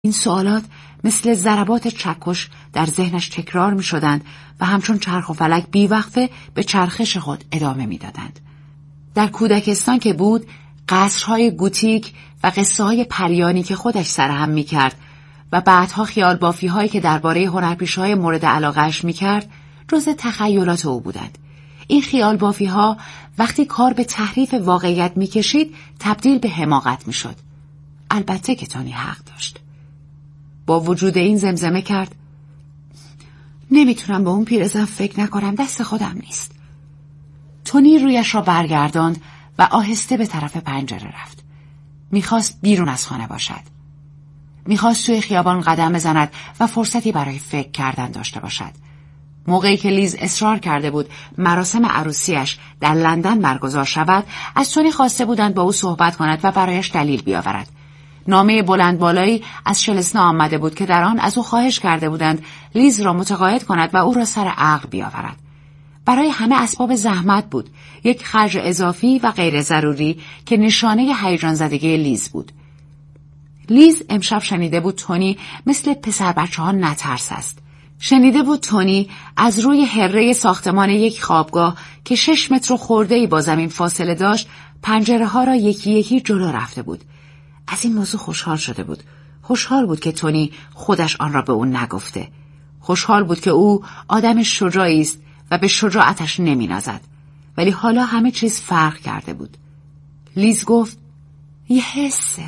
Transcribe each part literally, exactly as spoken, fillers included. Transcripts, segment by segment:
این سوالات مثل ضربات چکش در ذهنش تکرار می شدند و همچون چرخ و فلک بیوقفه به چرخش خود ادامه می دادند. در کودکستان که بود، قصرهای گوتیک و قصه های پریانی که خودش سرهم می کرد و بعدها خیال بافی هایی که درباره هنرپیشه های مورد علاقهش می کرد جزء تخیلات او بودند. این خیال بافی ها وقتی کار به تحریف واقعیت می کشید تبدیل به حماقت می شد. البته که تونی حق داشت. با وجود این زمزمه کرد: نمیتونم به اون پیرزن فکر نکنم، دست خودم نیست. تونی رویش را برگرداند و آهسته به طرف پنجره رفت. میخواست بیرون از خانه باشد. میخواست توی خیابان قدم بزند و فرصتی برای فکر کردن داشته باشد. موقعی که لیز اصرار کرده بود مراسم عروسیش در لندن برگزار شود، از تونی خواسته بودند با او صحبت کند و برایش دلیل بیاورد. نامه بلند بالایی از شلسنا آمده بود که در آن از او خواهش کرده بودند لیز را متقاعد کند و او را سر عقل بیاورد. برای همه اسباب زحمت بود، یک خرج اضافی و غیر ضروری که نشانه هیجان زدگی لیز بود. لیز امشب شنیده بود تونی مثل پسر بچه ها نترس است. شنیده بود تونی از روی هره ساختمان یک خوابگاه که شش متر خرده‌ای با زمین فاصله داشت پنجره ها را یکی یکی جلو رفته بود. از این موضوع خوشحال شده بود. خوشحال بود که تونی خودش آن را به او نگفته. خوشحال بود که او آدم شجاعی است و به شجاعتش نمی نازد. ولی حالا همه چیز فرق کرده بود. لیز گفت: یه حسه.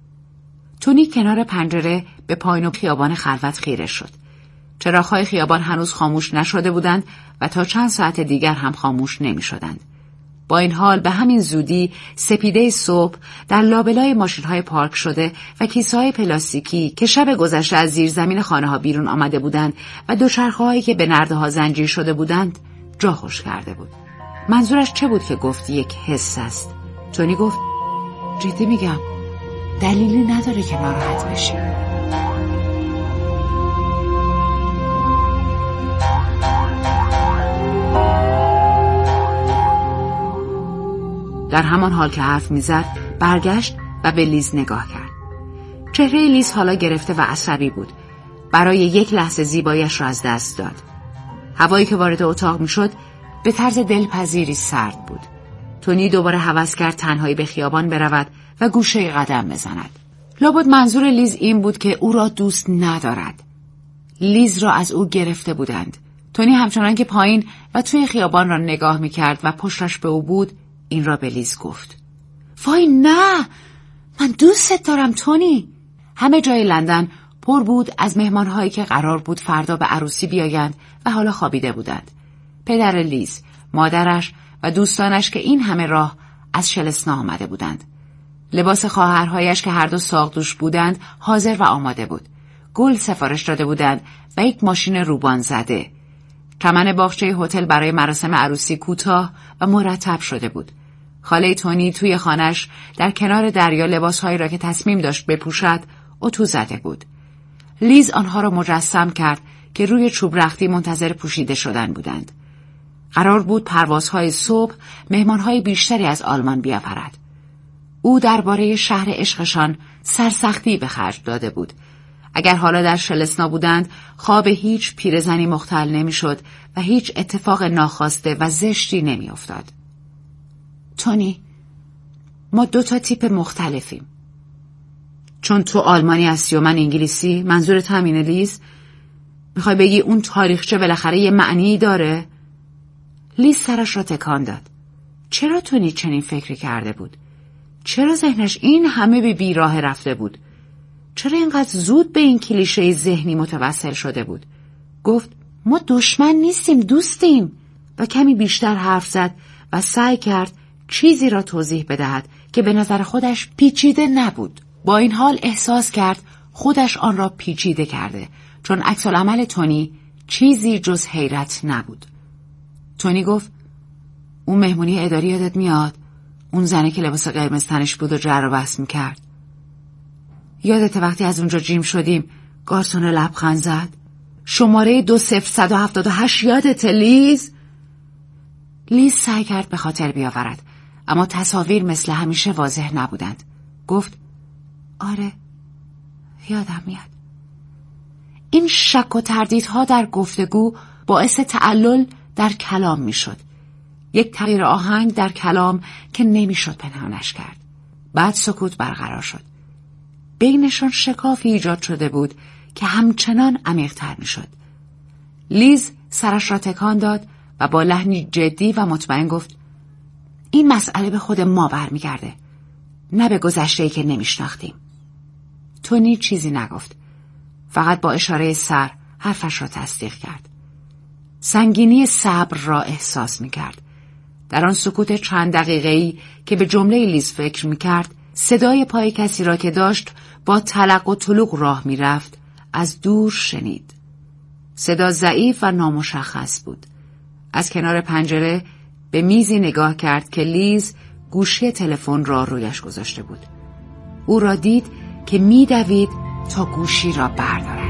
تونی کنار پنجره به پایین و خیابان خلوت خیره شد. چراغ‌های خیابان هنوز خاموش نشده بودند و تا چند ساعت دیگر هم خاموش نمی شدند. با این حال به همین زودی سپیده صبح در لابلای ماشین‌های پارک شده و کیسه‌های پلاستیکی که شب گذشته از زیر زمین خانه‌ها بیرون آمده بودند و دوچرخه‌هایی که به نرده‌ها زنجیر شده بودند جا خوش کرده بود. منظورش چه بود که گفت یک حس است؟ تونی گفت: جدی میگم، دلیلی نداره که ناراحت بشی. در همان حال که حرف میزد برگشت و به لیز نگاه کرد. چهره لیز حالا گرفته و عصبی بود. برای یک لحظه زیباییش را از دست داد. هوایی که وارد اتاق میشد به طرز دلپذیری سرد بود. تونی دوباره هوس کرد تنهایی به خیابان برود و گوشه قدم بزند. لابد منظور لیز این بود که او را دوست ندارد. لیز را از او گرفته بودند. تونی همچنان که پایین و توی خیابان را نگاه میکرد و پشتش به او بود این را به لیز گفت: وای نه، من دوستت دارم تونی. همه جای لندن پر بود از مهمانهایی که قرار بود فردا به عروسی بیایند و حالا خوابیده بودند. پدر لیز، مادرش و دوستانش که این همه راه از شلسنا آمده بودند. لباس خواهرهایش که هر دو ساقدوش بودند حاضر و آماده بود. گل سفارش داده بودند و یک ماشین روبان زده. چمن باغچه هتل برای مراسم عروسی کوتاه و مرتب شده بود. خاله تونی توی خانه‌اش در کنار دریا لباسهایی را که تصمیم داشت بپوشد اتو زده بود. لیز آنها را مجسم کرد که روی چوب رختی منتظر پوشیده شدن بودند. قرار بود پروازهای صبح مهمانهای بیشتری از آلمان بیاورد. او درباره شهر عشقشان سرسختی به خرج داده بود. اگر حالا در شلسنا بودند خواب هیچ پیرزنی مختل نمیشد و هیچ اتفاق ناخواسته و زشتی نمی افتاد. تونی، ما دو تا تیپ مختلفیم. چون تو آلمانی هستی و من انگلیسی، منظورت همینه لیز؟ میخوای بگی اون تاریخچه بالاخره یه معنی داره؟ لیز سرش را تکان داد. چرا تونی چنین فکری کرده بود؟ چرا ذهنش این همه به بیراه رفته بود؟ چرا اینقدر زود به این کلیشه ذهنی متوسل شده بود؟ گفت: ما دشمن نیستیم، دوستیم. و کمی بیشتر حرف زد و سعی کرد چیزی را توضیح بدهد که به نظر خودش پیچیده نبود. با این حال احساس کرد خودش آن را پیچیده کرده، چون عکس العمل تونی چیزی جز حیرت نبود. تونی گفت: اون مهمونی اداری یادت میاد؟ اون زنه که لباس قرمز تنش بود و جر و بحث میکرد؟ یادت وقتی از اونجا جیم شدیم گارسون لبخند زد؟ شماره دو صفر صد و هفتاد و هشت یادت لیز؟ لیز سعی کرد به خاطر بیاورد، اما تصاویر مثل همیشه واضح نبودند. گفت: آره یادم میاد. این شک و تردیدها در گفتگو باعث تعلل در کلام میشد. یک تغییر آهنگ در کلام که نمیشد پنهانش کرد. بعد سکوت برقرار شد. بینشان شکافی ایجاد شده بود که همچنان عمیق‌تر میشد. لیز سرش را تکان داد و با لحنی جدی و مطمئن گفت: این مسئله به خود ما برمیگرده، نه به گذشته‌ای که نمیشناختیم. تونی چیزی نگفت، فقط با اشاره سر حرفش را تصدیق کرد. سنگینی صبر را احساس میکرد. در آن سکوت چند دقیقه‌ای که به جمله لیز فکر میکرد، صدای پای کسی را که داشت با تلق و تلوق راه میرفت از دور شنید. صدا ضعیف و نامشخص بود. از کنار پنجره به میزی نگاه کرد که لیز گوشی تلفن را رویش گذاشته بود. او را دید که میدوید تا گوشی را بردارد.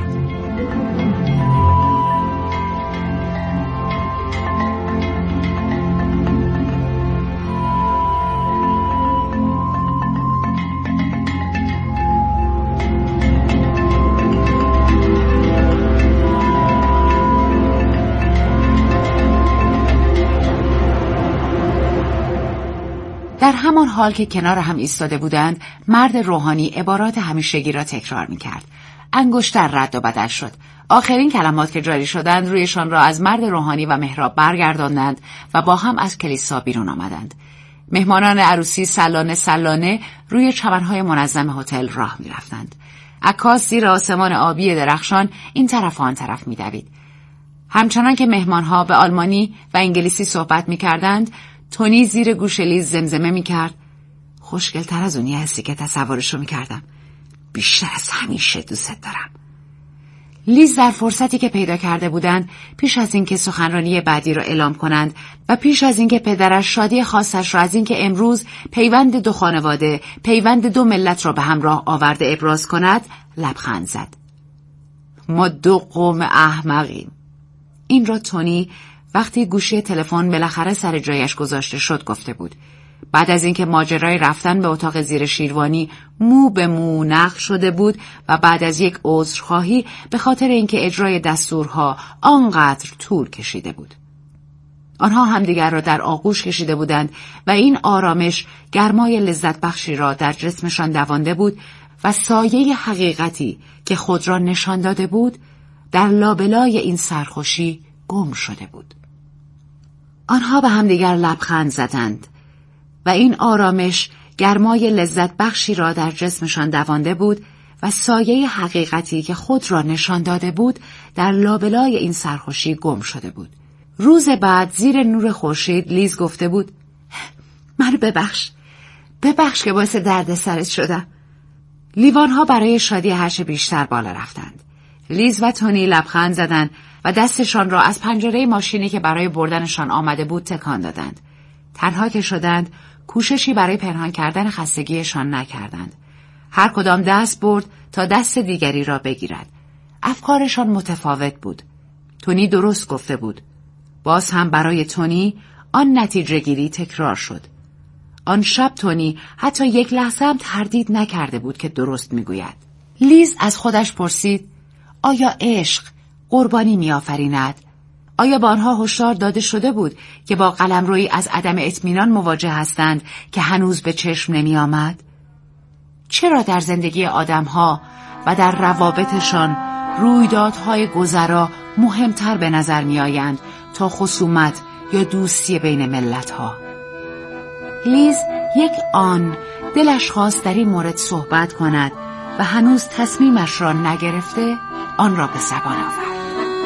در همان حال که کنار هم ایستاده بودند، مرد روحانی عبارات همیشگی را تکرار می‌کرد. انگشتر رد و بدل شد. آخرین کلمات که جاری شدند رویشان را از مرد روحانی و محراب برگرداندند و با هم از کلیسا بیرون آمدند. مهمانان عروسی سلانه سلانه روی چمن‌های منظم هتل راه می‌رفتند. عکاس زیر آسمان آبی درخشان این طرف و آن طرف می‌دوید. همچنان که مهمان‌ها به آلمانی و انگلیسی صحبت می‌کردند، تونی زیر گوش لیز زمزمه میکرد: خوشگل‌تر از اونی هستی که تصورشو میکردم. بیشتر از همیشه دوست دارم. لیز در فرصتی که پیدا کرده بودند، پیش از اینکه سخنرانی بعدی را اعلام کنند و پیش از اینکه پدرش شادی خاصش را از اینکه امروز پیوند دو خانواده، پیوند دو ملت را به همراه آورده ابراز کند، لبخند زد. ما دو قوم احمقیم. این را تونی وقتی گوشی تلفن بالاخره سر جایش گذاشته شد گفته بود. بعد از اینکه ماجرای رفتن به اتاق زیر شیروانی مو به مو نقل شده بود و بعد از یک عذرخواهی به خاطر اینکه اجرای دستورها آنقدر طول کشیده بود. آنها همدیگر را در آغوش کشیده بودند و این آرامش گرمای لذت بخشی را در جسمشان دوانده بود و سایه حقیقتی که خود را نشان داده بود در لابلای این سرخوشی گم شده بود. آنها به همدیگر لبخند زدند و این آرامش گرمای لذت بخشی را در جسمشان دوانده بود و سایه حقیقتی که خود را نشان داده بود در لابلای این سرخوشی گم شده بود. روز بعد زیر نور خورشید لیز گفته بود: منو ببخش، ببخش که باعث درد سرت شدم. لیوانها برای شادی هرچه بیشتر بالا رفتند. لیز و تونی لبخند زدند و دستشان را از پنجره ماشینی که برای بردنشان آمده بود تکان دادند. تنها که شدند، کوششی برای پنهان کردن خستگیشان نکردند. هر کدام دست برد تا دست دیگری را بگیرد. افکارشان متفاوت بود. تونی درست گفته بود. باز هم برای تونی آن نتیجه گیری تکرار شد. آن شب تونی حتی یک لحظه هم تردید نکرده بود که درست میگوید. لیز از خودش پرسید: آیا عشق قربانی می‌آفریند؟ آیا به آنها هشدار داده شده بود که با قلمرویی از عدم اطمینان مواجه هستند که هنوز به چشم نمی آمد؟ چرا در زندگی آدم‌ها و در روابطشان رویدادهای گذرا مهمتر به نظر می آیند تا خصومت یا دوستی بین ملت‌ها؟ لیز یک آن دلش خواست در این مورد صحبت کند و هنوز تصمیمش را نگرفته آن را به زبان آورد.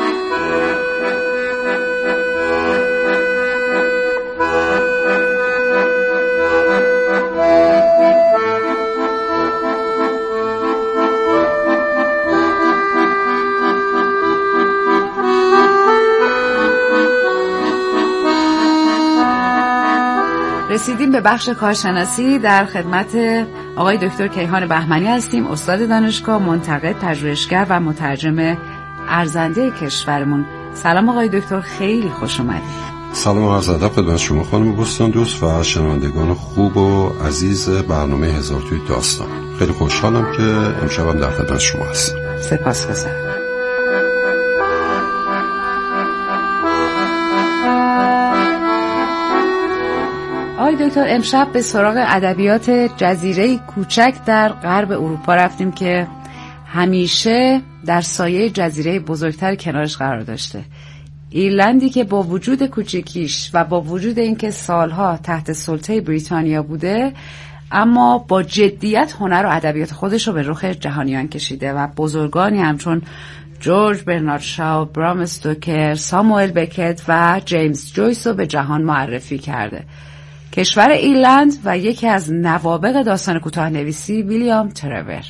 رسیدیم به بخش کارشناسی. در خدمت آقای دکتر کیهان بهمنی هستیم، استاد دانشگاه، منتقد، پژوهشگر و مترجم ارزنده کشورمون. سلام آقای دکتر، خیلی خوش اومدید. سلام و عرض ادب خدمت شما خانم بوستان دوست و شنوندگان خوب و عزیز برنامه هزار توی داستان. خیلی خوشحالم که امشبم در خدمت شما هستم. سپاسگزارم. آقای دکتر، امشب به سراغ ادبیات جزیره کوچک در غرب اروپا رفتیم که همیشه در سایه جزیره بزرگتر کنارش قرار داشته. ایرلندی که با وجود کوچکیش و با وجود اینکه سالها تحت سلطه بریتانیا بوده، اما با جدیت هنر و ادبیات خودش رو به رخ جهانیان کشیده و بزرگانی همچون جورج برنارد شاو، برام استوکر، ساموئل بکت و جیمز جویس رو به جهان معرفی کرده. کشور ایرلند و یکی از نوابغ داستان کوتاه نویسی ویلیام ترور.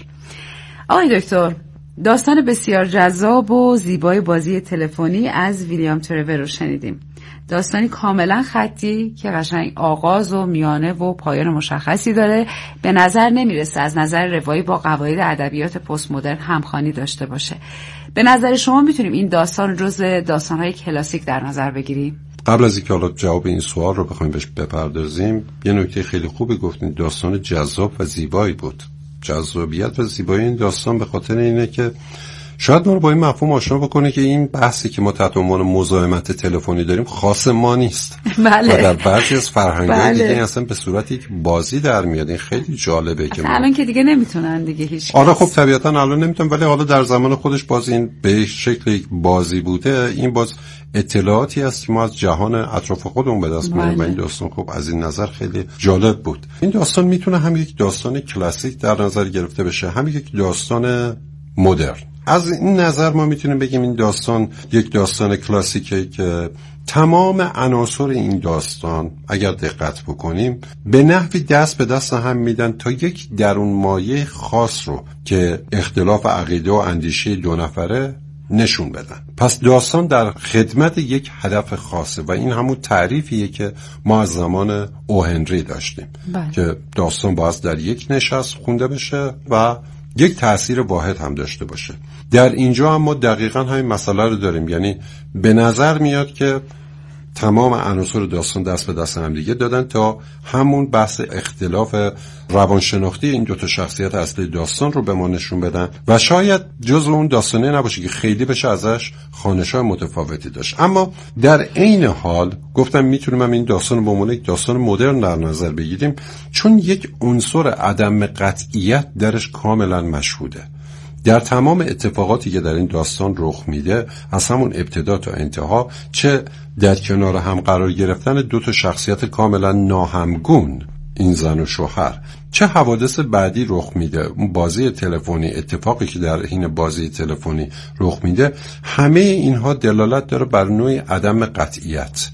آقای دکتر، داستان بسیار جذاب و زیبای بازی تلفنی از ویلیام ترور رو شنیدیم. داستانی کاملا خطی که قشنگ آغاز و میانه و پایان مشخصی داره. به نظر نمیرسه از نظر روایی با قواعد ادبیات پست مدرن همخوانی داشته باشه. به نظر شما میتونیم این داستان جزو داستان‌های کلاسیک در نظر بگیریم؟ قبل از اینکه حالا جواب این سوال رو بخوایم بهش بپردازیم، یه نکته خیلی خوبی گفتین. داستان جذاب و زیبایی بود. جذابیت و زیبایی این داستان به خاطر اینه که شاید ما رو با این مفهوم آشنا بکنه که این بحثی که ما تحت عنوان مزاحمت تلفنی داریم خاص ما نیست. بله. و در بعضی از فرهنگ‌های بله. دیگه اصلا به صورت یک بازی در میاد. این خیلی جالبه که ما الان که دیگه نمیتونن دیگه هیچ. آره خب طبیعتا الان نمیتونن، ولی حالا در زمان خودش باز این به شکل یک بازی بوده. این باز اطلاعاتی است که ما از جهان اطراف خودمون به دست میاریم و این داستان خب از این نظر خیلی جالب بود. این داستان میتونه هم یک داستان کلاسیک در نظر گرفته بشه، هم یک داستان مدرن. از این نظر ما میتونیم بگیم این داستان یک داستان کلاسیکه که تمام عناصر این داستان اگر دقت بکنیم به نحوی دست به دست هم میدن تا یک درون مایه خاص رو که اختلاف عقیده و اندیشه دو نفره نشون بدن. پس داستان در خدمت یک هدف خاصه و این همون تعریفیه که ما از زمان او هنری داشتیم. بله. که داستان باید در یک نشست خونده بشه و یک تأثیر واحد هم داشته باشه. در اینجا هم ما دقیقاً همین مسئله رو داریم. یعنی به نظر میاد که تمام عناصر داستان دست به دست هم دیگه دادن تا همون بحث اختلاف روانشناختی این دوتا شخصیت اصلی داستان رو به ما نشون بدن و شاید جزو اون داستانه نباشه که خیلی بشه ازش خوانش‌های متفاوتی داشت. اما در عین حال گفتم میتونیم هم این داستان رو به عنوان یک داستان مدرن در نظر بگیریم، چون یک عنصر عدم قطعیت درش کاملا مشهوده. در تمام اتفاقاتی که در این داستان رخ میده، از همون ابتدا تا انتها، چه در کنار هم قرار گرفتن دو تا شخصیت کاملا ناهمگون، این زن و شوهر، چه حوادث بعدی رخ میده، اون بازی تلفنی، اتفاقی که در حین بازی تلفنی رخ میده، همه اینها دلالت داره بر نوعی عدم قطعیت.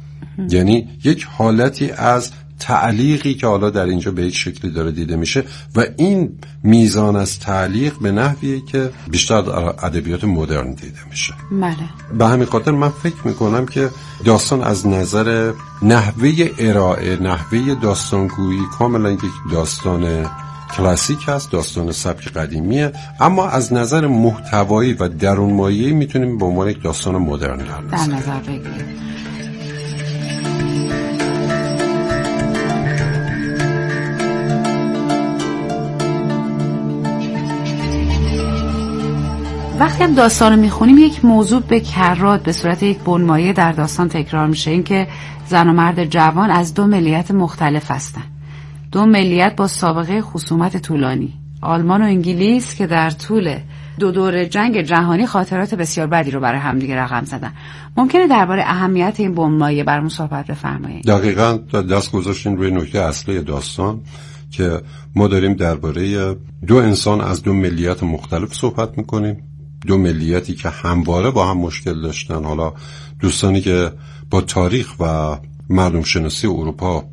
یعنی یک حالتی از تعلیقی که حالا در اینجا به یک شکلی داره دیده میشه و این میزان از تعلیق به نحویه که بیشتر در ادبیات مدرن دیده میشه. بله. به همین خاطر من فکر میکنم که داستان از نظر نحوه ارائه، نحوه داستانگویی کاملا یک داستان کلاسیک هست، داستان سبک قدیمیه، اما از نظر محتوایی و درونمایه‌ای میتونیم به عنوان یک داستان مدرن در نظر بگیریم. وقتی هم داستان رو میخونیم یک موضوع به کرات به صورت یک بنمایه در داستان تکرار میشه، این که زن و مرد جوان از دو ملیت مختلف هستن. دو ملیت با سابقه خصومت طولانی، آلمان و انگلیس، که در طول دو دور جنگ جهانی خاطرات بسیار بدی رو برای همدیگه رقم زدن. ممکنه درباره اهمیت این بنمایه برامون صحبت بفرمایید؟ دقیقاً دست گذاشتین روی نکته اصلی داستان که ما داریم درباره دو انسان از دو ملیت مختلف صحبت میکنیم. دو ملیتی که همواره با هم مشکل داشتن. حالا دوستانی که با تاریخ و مردم شناسی اروپا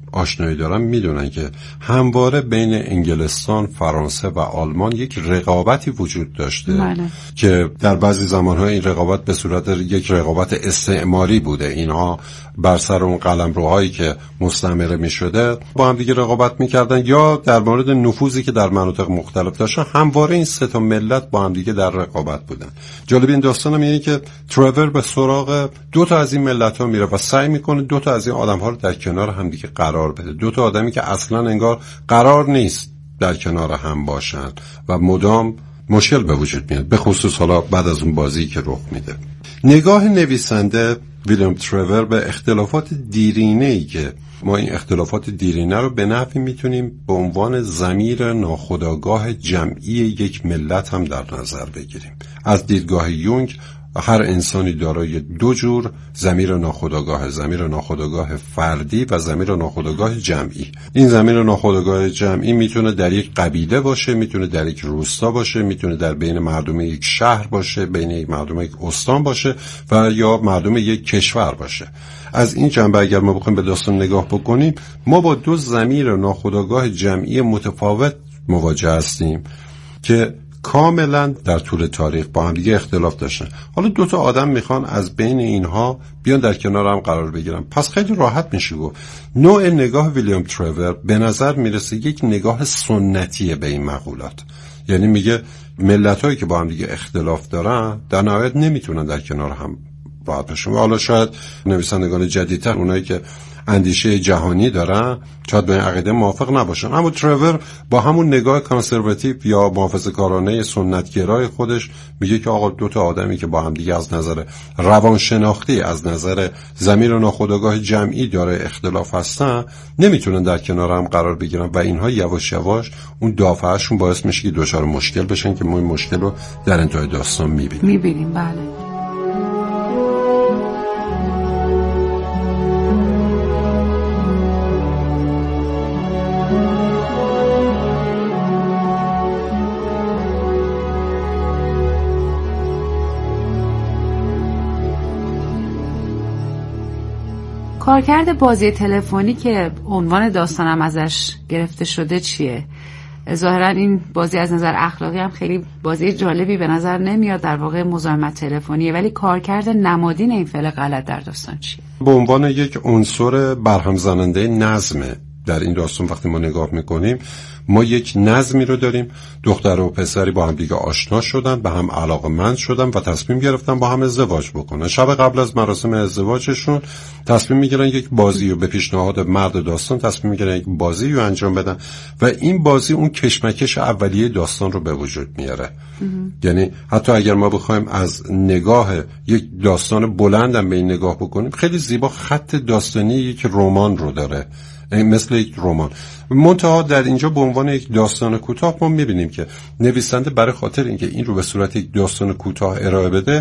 آشنایی دارن میدونن که همواره بین انگلستان، فرانسه و آلمان یک رقابتی وجود داشته بله. که در بعضی زمانها این رقابت به صورت یک رقابت استعماری بوده. اینها بر سر اون قلمروهایی که مستعمره میشده با هم دیگه رقابت میکردن، یا در مورد نفوذی که در مناطق مختلف داشتن. همواره این سه تا ملت با هم دیگه در رقابت بودن. جالب این داستانم اینه که ترور به سراغ دو تا از این ملت‌ها میره و سعی میکنه دو تا از این آدم‌ها رو در کنار هم دیگه قرار بده. دو تا آدمی که اصلاً انگار قرار نیست در کنار هم باشن و مدام مشکل به وجود میاد، به خصوص حالا بعد از اون بازی که رخ میده. نگاه نویسنده ویلیام ترور به اختلافات دیرینه‌ای که ما این اختلافات دیرینه رو به نحوی میتونیم به عنوان ضمیر ناخودآگاه جمعی یک ملت هم در نظر بگیریم. از دیدگاه یونگ هر انسانی دارای دو جور ضمیر ناخودآگاه، ضمیر ناخودآگاه فردی و ضمیر ناخودآگاه جمعی. این ضمیر ناخودآگاه جمعی میتونه در یک قبیله باشه، میتونه در یک روستا باشه، میتونه در بین مردم یک شهر باشه، بین یک مردم یک استان باشه و یا مردم یک کشور باشه. از این جنبه اگر ما بخوایم به داستان نگاه بکنیم، ما با دو ضمیر ناخودآگاه جمعی متفاوت مواجه هستیم که کاملا در طول تاریخ با هم دیگه اختلاف داشتن. حالا دو تا آدم میخوان از بین اینها بیان در کنار هم قرار بگیرن. پس خیلی راحت میشه گفت نوع نگاه ویلیام ترور به نظر میرسه یک نگاه سنتیه به این مقولات. یعنی میگه ملت‌هایی که با هم دیگه اختلاف دارن در نهایت نمیتونن در کنار هم راحت بشن. حالا شاید نویسندگان جدیدتر، اونایی که اندیشه جهانی دارن، شاید با این عقیده موافق نباشن، اما ترور با همون نگاه کانسرواتیو یا محافظه‌کارانه سنتگرای خودش میگه که آقا دو تا آدمی که با هم دیگه از نظر روانشناختی، از نظر ضمیر ناخودآگاه جمعی داره اختلاف هستن، نمیتونن در کنار هم قرار بگیرن و اینها یواش یواش اون دافعهشون باعث میشه که دچار مشکل بشن که ما این مشکل رو در انتهای داستان میبینیم. میبینیم بله. کارکرد بازی تلفنی که عنوان داستانم ازش گرفته شده چیه؟ ظاهرا این بازی از نظر اخلاقی هم خیلی بازی جالبی به نظر نمیاد، در واقع مزاحمت تلفنیه، ولی کارکرد نمادین این فعل غلط در داستان چیه؟ به عنوان یک عنصر برهم زننده نظم در این داستان وقتی ما نگاه میکنیم، ما یک نظمی رو داریم. دختر و پسری با هم دیگه آشنا شدن، به هم علاقه‌مند شدن و تصمیم گرفتن با هم ازدواج بکنن. شب قبل از مراسم ازدواجشون تصمیم میگیرن یک بازی رو به پیشنهاد مرد داستان تصمیم میگیرن یک بازی رو انجام بدن و این بازی اون کشمکش اولیه داستان رو به وجود میاره. یعنی حتی اگر ما بخوایم از نگاه یک داستان بلندم به این نگاه بکنیم، خیلی زیبا خط داستانی یک رمان رو داره، مثل یک رمان. منتها در اینجا به عنوان یک داستان کوتاه ما میبینیم که نویسنده برای خاطر اینکه این رو به صورت یک داستان کوتاه ارائه بده،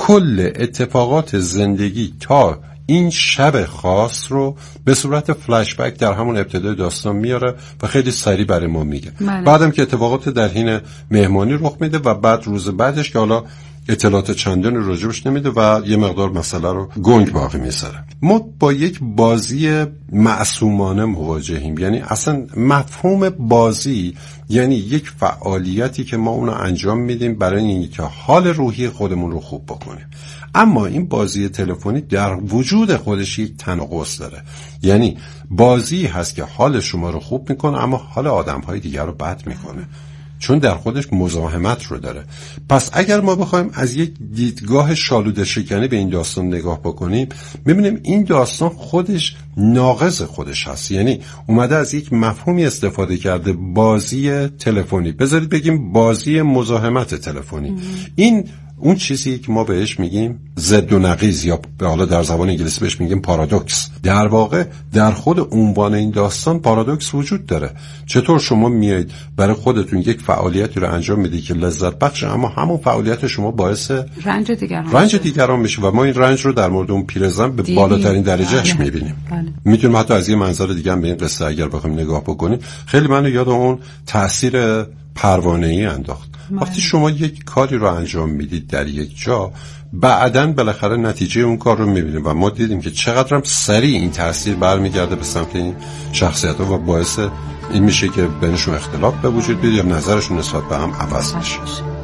کل اتفاقات زندگی تا این شب خاص رو به صورت فلش بک در همون ابتدای داستان میاره و خیلی سریع برای ما میگه. بعدم که اتفاقات در حین مهمانی رخ میده و بعد روز بعدش که حالا اطلاعات چندانی راجبش نمیده و یه مقدار مسئله رو گنگ باقی میذاره. ما با یک بازی معصومانه مواجهیم. یعنی اصلا مفهوم بازی یعنی یک فعالیتی که ما اونو انجام میدیم برای اینکه حال روحی خودمون رو خوب بکنیم. اما این بازی تلفنی در وجود خودش یک تناقض داره. یعنی بازی هست که حال شما رو خوب میکنه اما حال آدم‌های دیگر رو بد میکنه، چون در خودش مزاحمت رو داره. پس اگر ما بخوایم از یک دیدگاه شالوده شکنی به این داستان نگاه بکنیم، می‌بینیم این داستان خودش ناقض خودش هست. یعنی اومده از یک مفهومی استفاده کرده، بازی تلفنی، بذارید بگیم بازی مزاحمت تلفنی. این اون چیزی که ما بهش میگیم ضد و نقیض، یا به حالا در زبان انگلیسی بهش میگیم پارادوکس. در واقع در خود عنوان این داستان پارادوکس وجود داره. چطور شما میایید برای خودتون یک فعالیتی رو انجام میدید که لذت بخشه، اما همون فعالیت شما باعث رنج دیگران رنج دیگران میشه و ما این رنج رو در مورد اون پیرزن به بالاترین درجهش بله. میبینیم. بله. میتونیم حتی از یه منظر دیگه هم به این قصه اگر بخوایم نگاه بکنیم، خیلی منو یاد اون تاثیر پروانه‌ای انداخت. وقتی شما یک کاری رو انجام میدید در یک جا، بعداً بالاخره نتیجه اون کار رو میبینیم و ما دیدیم که چقدرم سریع این تاثیر برمیگرده به سمت این شخصیت‌ها و باعث این میشه که بینشون اختلاف به وجود بیاد یا نظرشون نسبت به هم عوض بشه.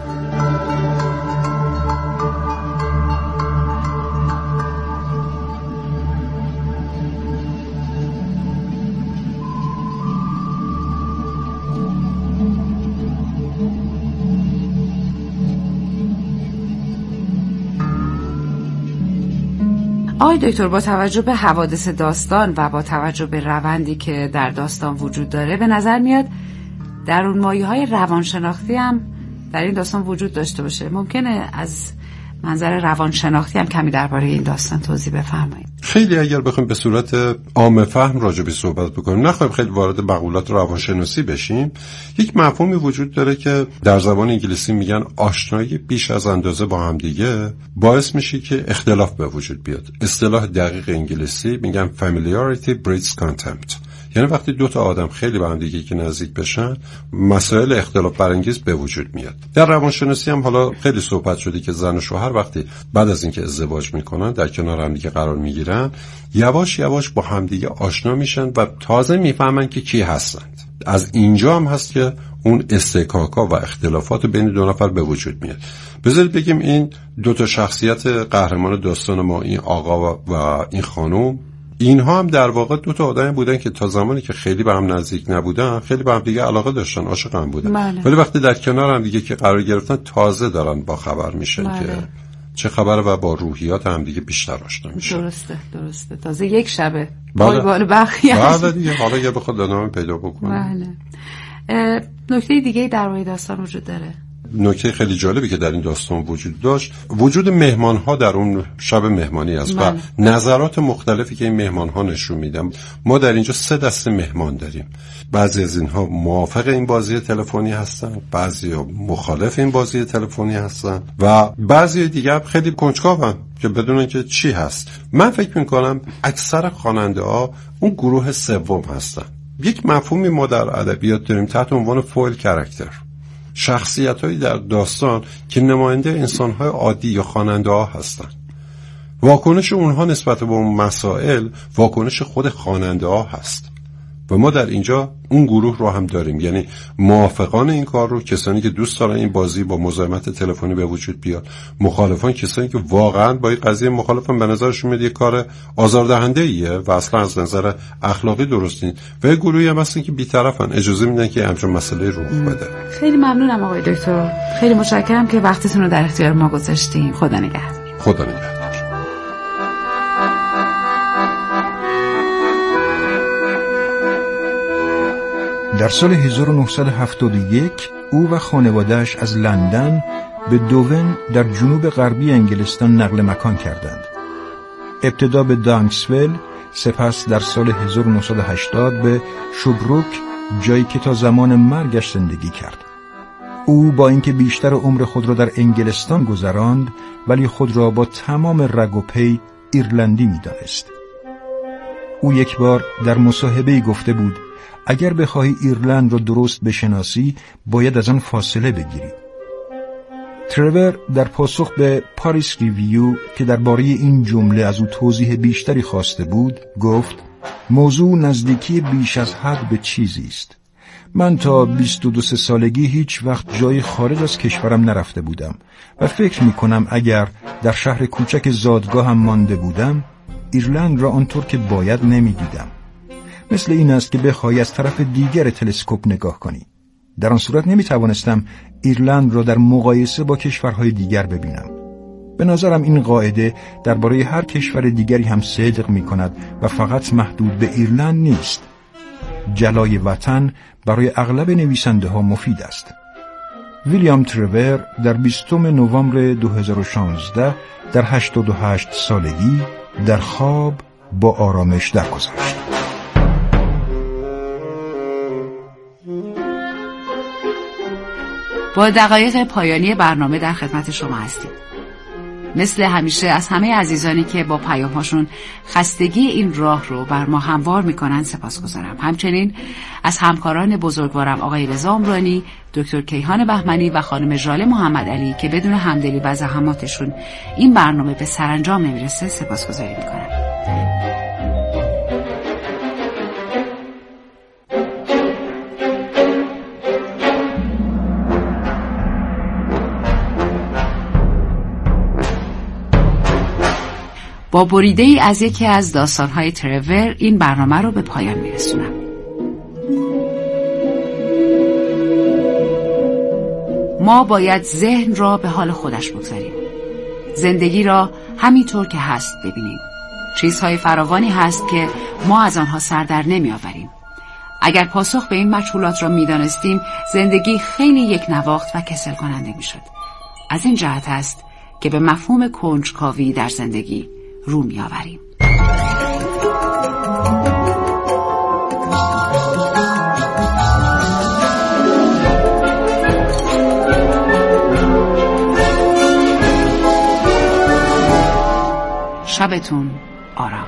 آقای دکتر، با توجه به حوادث داستان و با توجه به روندی که در داستان وجود داره، به نظر میاد درون مایه‌های روانشناختی هم در این داستان وجود داشته باشه. ممکنه از منظر روانشناختی هم کمی درباره این داستان توضیح بفرمایید؟ خیلی اگر بخوایم به صورت عام فهم راجع به صحبت بکنیم، نخواهیم خیلی وارد مقولات روانشناسی بشیم، یک مفهومی وجود داره که در زبان انگلیسی میگن آشنایی بیش از اندازه با هم دیگه باعث میشه که اختلاف به وجود بیاد. اصطلاح دقیق انگلیسی میگن familiarity breeds contempt، یعنی وقتی دو تا آدم خیلی به هم دیگه که نزدیک بشن، مسائل اختلاف برانگیز به وجود میاد. در روانشناسی هم حالا خیلی صحبت شده که زن و شوهر وقتی بعد از اینکه ازدواج میکنن در کنار هم دیگه قرار میگیرن، یواش یواش با هم دیگه آشنا میشن و تازه میفهمن که کی هستند. از اینجا هم هست که اون استکاکا و اختلافات بین دو نفر به وجود میاد. بذارید بگیم این دو تا شخصیت قهرمان داستان ما، این آقا و این خانم، اینها هم در واقع دو تا آدمی بودن که تا زمانی که خیلی به هم نزدیک نبودن خیلی به هم دیگه علاقه داشتن، عاشق هم بودن، بله. ولی وقتی در کنار هم دیگه که قرار گرفتن تازه دارن با خبر میشن بله. که چه خبره و با روحیات هم دیگه بیشتر آشنا میشن. درسته درسته تازه یک شبه بله. بال بخیه بله دیگه، حالا یه بخواد ادامه پیدا بکنه. بله. نکته دیگه در روی داستان وجود داره. نکته خیلی جالبی که در این داستان وجود داشت، وجود مهمان ها در اون شب مهمانی است و نظرات مختلفی که این مهمان ها نشون میدن. ما در اینجا سه دسته مهمان داریم. بعضی از اینها موافق این بازی تلفنی هستن، بعضی مخالف این بازی تلفنی هستن و بعضی دیگه خیلی کنجکاون که بدونن که چی هست. من فکر میکنم اکثر خواننده ها اون گروه سوم هستن. یک مفهومی ما در ادبیات داریم تحت عنوان فویل کاراکتر، شخصیت‌هایی در داستان که نماینده انسان‌های عادی یا خواننده‌ها هستند. واکنش اونها نسبت به اون مسائل واکنش خود خواننده‌ها هست و ما در اینجا اون گروه رو هم داریم، یعنی موافقان این کار رو، کسانی که دوست دارن این بازی با مزاحمت تلفنی به وجود بیاد، مخالفان کسانی که واقعا با این قضیه مخالفن، به نظرشون میاد یک کار آزاردهنده‌ایه و اصلا از نظر اخلاقی درست نیست، و یک گروهی هم هستن که بی‌طرفن، اجازه میدن که همچین مسئله رخ بده. خیلی ممنونم آقای دکتر، خیلی متشکرم که وقتتون رو در اختیار ما گذاشتین. خدا نگهدار. خدا نگهدار. در سال هزار و نهصد و هفتاد و یک او و خانواده‌اش از لندن به دوون در جنوب غربی انگلستان نقل مکان کردند. ابتدا به دانکسول، سپس در سال هزار و نهصد و هشتاد به شوبروک، جایی که تا زمان مرگش زندگی کرد. او با اینکه بیشتر عمر خود را در انگلستان گذراند، ولی خود را با تمام رگ و پی ایرلندی می‌دانست. او یک بار در مصاحبه‌ای گفته بود اگر بخواهی ایرلند را درست بشناسی باید از آن فاصله بگیری. ترور در پاسخ به پاریس ریویو که درباره این جمله از او توضیح بیشتری خواسته بود گفت موضوع نزدیکی بیش از حد به چیزی است. من تا بیست و دو سالگی هیچ وقت جای خارج از کشورم نرفته بودم و فکر می کنم اگر در شهر کوچک زادگاهم مانده بودم ایرلند را آنطور که باید نمی دیدم. مثل این است که بخواهی از طرف دیگر تلسکوپ نگاه کنی. در آن صورت نمی توانستم ایرلند را در مقایسه با کشورهای دیگر ببینم. به نظرم این قاعده درباره هر کشور دیگری هم صدق می کند و فقط محدود به ایرلند نیست. جلای وطن برای اغلب نویسنده ها مفید است. ویلیام ترور در بیستم نوامبر دو هزار و شانزده در هشتاد و هشت سالگی در خواب با آرامش درگذشت. با دقایق پایانی برنامه در خدمت شما هستیم. مثل همیشه از همه عزیزانی که با پیام‌هاشون خستگی این راه رو بر ما هموار میکنن سپاسگزارم. همچنین از همکاران بزرگوارم آقای رضا عمرانی، دکتر کیهان بهمنی و خانم ژاله محمد علی که بدون همدلی و زحماتشون این برنامه به سرانجام نمیرسه سپاسگزاری میکنم. با بریده ای از یکی از داستان‌های ترور این برنامه رو به پایان میرسونم. ما باید ذهن را به حال خودش بگذاریم. زندگی را همینطور که هست ببینیم. چیزهای فراوانی هست که ما از آنها سر در نمی آوریم. اگر پاسخ به این مجهولات را می دانستیم، زندگی خیلی یک نواخت و کسل کننده می شد. از این جهت است که به مفهوم کنجکاوی در زندگی رو می آوریم. شبتون آرام.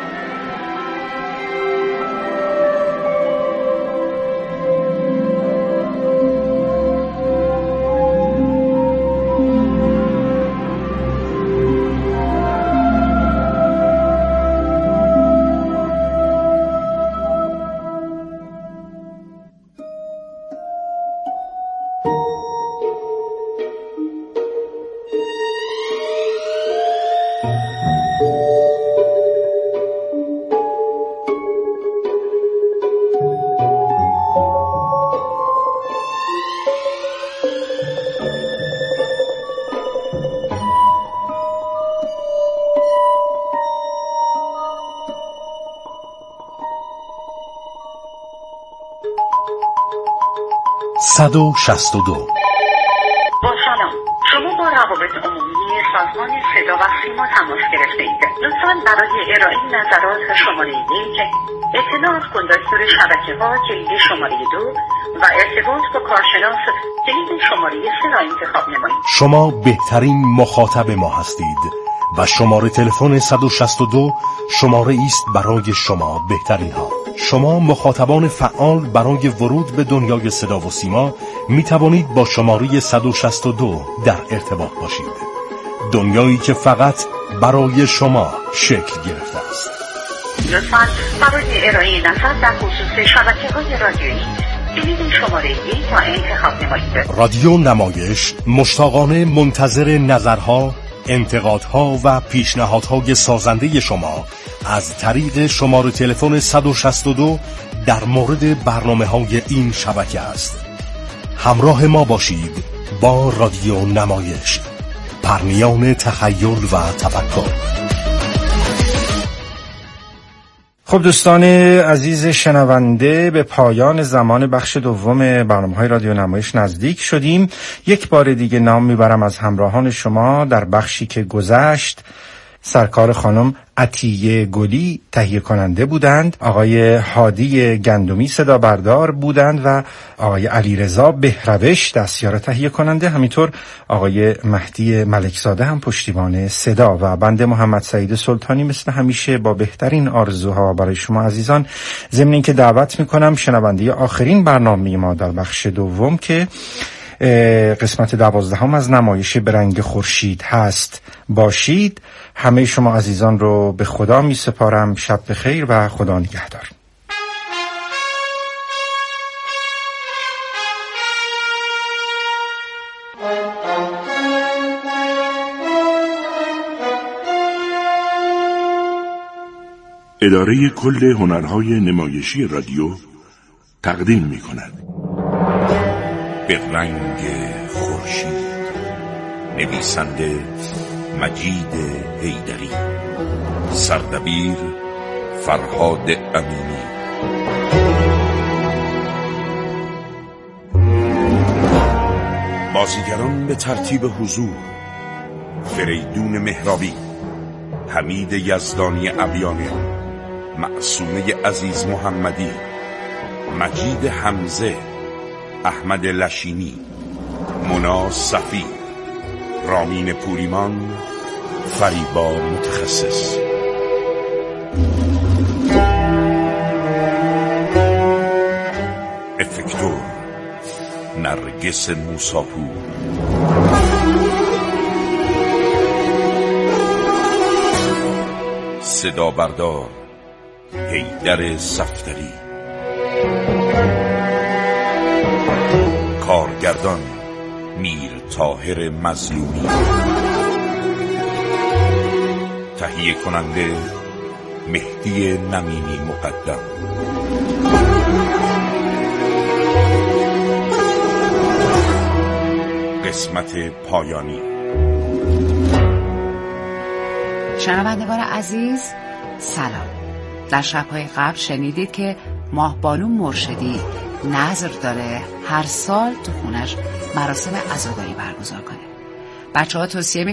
صد و شصت و دو. با سلام، شما با روابط عمومی سازمان صدا و سیما تماس گرفته اید. لطفاً برای ارائه نظرات شماره یک، اطلاع از کندکتور شبکه‌ها کلید شماره دو و ارتباط با کارشناس کلید شماره سه را انتخاب نمایید. شما بهترین مخاطب ما هستید و شماره تلفن صد و شصت و دو شماره است برای شما بهترین ها. شما مخاطبان فعال برای ورود به دنیای صدا و سیما می توانید با شماره صد و شصت و دو در ارتباط باشید. دنیایی که فقط برای شما شکل گرفته است. لطفاً برای ارائه نظر در خصوص شبکه‌های رادیویی کلید شماره یک را انتخاب نمایید. رادیو نمایش مشتاقانه منتظر نظرها، انتقادها و پیشنهادهای سازنده شما از طریق شماره تلفن صد و شصت و دو در مورد برنامه‌های این شبکه است. همراه ما باشید با رادیو نمایش، پرنیان تخیل و تفکر. خب دوستان عزیز شنونده، به پایان زمان بخش دوم برنامه‌های رادیو نمایش نزدیک شدیم. یک بار دیگه نام میبرم از همراهان شما. در بخشی که گذشت سرکار خانم عطیه گلی تهیه کننده بودند، آقای هادی گندمی صدا بردار بودند و آقای علیرضا بهروش دستیار تهیه کننده، همینطور آقای مهدی ملکزاده هم پشتیبان صدا و بنده محمد سعید سلطانی مثل همیشه با بهترین آرزوها برای شما عزیزان، ضمن اینکه دعوت میکنم شنونده آخرین برنامه ما در بخش دوم که قسمت دوازدهم از نمایش به رنگ خورشید هست باشید. همه شما عزیزان رو به خدا می سپارم. شب بخیر و خدا نگهدار. اداره کل هنرهای نمایشی رادیو تقدیم می کند به رنگ خورشید. نویسنده مجید حیدری، سردبیر فرهاد امینی. بازیگران به ترتیب حضور: فریدون مهرابی، حمید یزدانی عبیانی، معصومه عزیز محمدی، مجید حمزه، احمد لشینی، مونا صفی، رامین پوریمان، فریبا متخصص. افکتور نرگس موساپور. صدا بردار حیدر صفدری. کارگردان میر طاهر مظلومی. تهیه کننده مهدی نمینی مقدم. قسمت پایانی. شنوندگان عزیز سلام. در شب‌های قبل شنیدید که ماهبانو مرشدی نظر داره هر سال تو خونش مراسم عزاداری برگزار کنه. بچه‌ها توصیه